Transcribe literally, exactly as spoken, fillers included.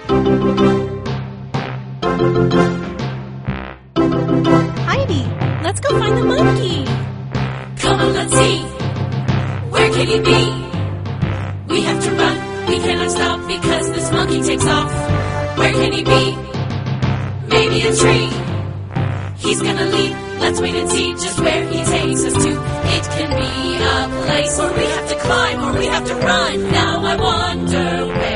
Heidi, let's go find the monkey. Come on, let's see. Where can he be? We have to run. We cannot stop because this monkey takes off. Where can he be? Maybe a tree. He's gonna leap. Let's wait and see just where he takes us to. It can be a place where we have to climb or we have to run. Now I wonder where